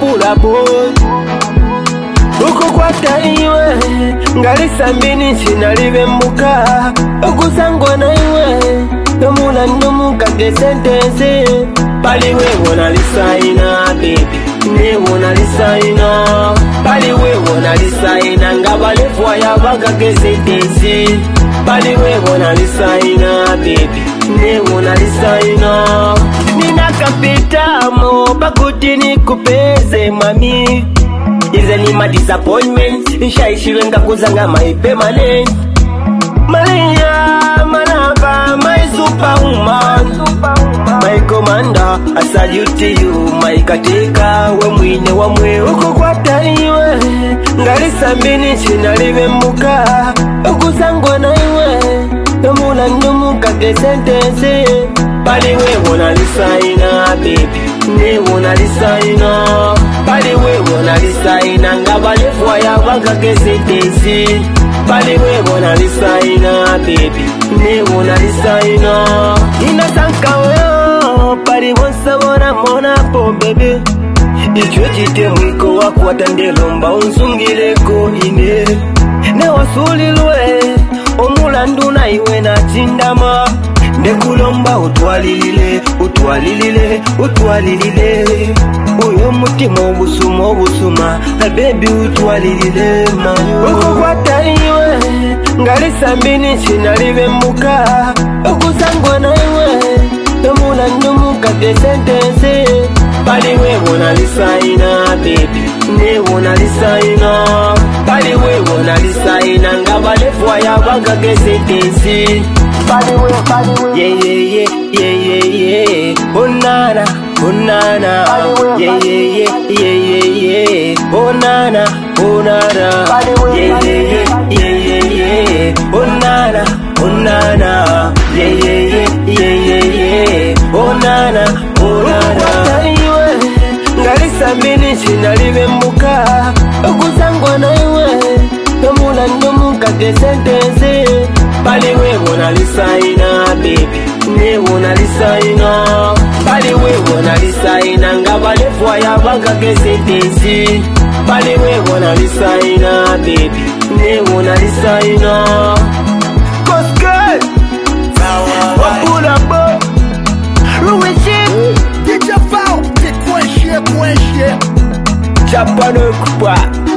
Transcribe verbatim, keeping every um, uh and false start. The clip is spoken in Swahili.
wapula boy. Uko kwa taiwe ngalisa mbini sinalive mbuka. Ukusangwa na iwe Nomula numuka de sentence. Bali we wona lisaina baby, ne wona lisaina. Bali we wona lisaina ngabale fwa ya baga ke sentence. Bali we wona lisaina baby, ne wona lisaina. Nina kapita mo bakuti ni kupeze mami. Ize ni ma disappointment, nishaishiwe ngakuzanga my permanent. Malia manava my superwoman, my commander, I salute to you, my katika we mwine wa mwe. Uko kwa taiwe ngalisa mbini sinalive mbuka. Ukusangwa na iwe Nomula numuka ke sentence. Bali we wona lisaina baby, ne wona lisaina. Bali we wona lisaina ngabale fwa ya baga ke sentence. Bali we wona lisaina baby, ne wona lisaina. Inasanka weo bali wonsa wona mona po baby. Ichwe jite mwiko wakwata ndelomba unsungileko ine. Ne wasulilwe omulandu na iwe na chindama. Nekulomba utwalilile, utwalilile, utwalilile. Uyo mutima obusuma obusuma, na baby utwalilile mayo. Uko kwa taiwe ngalisa mbini sinalive mbuka. Ukusangwa na iwe Nomula numuka ke sentence. Bali we wona lisaina baby, ne wona lisaina. Bali we wona lisaina ngabale fwa ya baga ke sentence. Bali we, bali we, yeah yeah yeah yeah yeah yeah. Oh nana, oh nana, yeah yeah yeah yeah yeah yeah. Oh nana, oh nana, yeah yeah yeah yeah yeah yeah. Oh nana, oh nana, yeah yeah yeah yeah yeah yeah. Oh nana, oh nana. Ngalisa mbini sinalive mbuka. Ukusangwa na iwe Nomula numuka ke sentence. Bali we wona lisaina baby, ne wona lisaina. Bali we wona lisaina ngabale fwa ya baga ke sentence. Bali we wona lisaina baby, ne wona lisaina. Koske wapula bo Louis D J Val, t'es coin chien, coin chien. Chapano kupa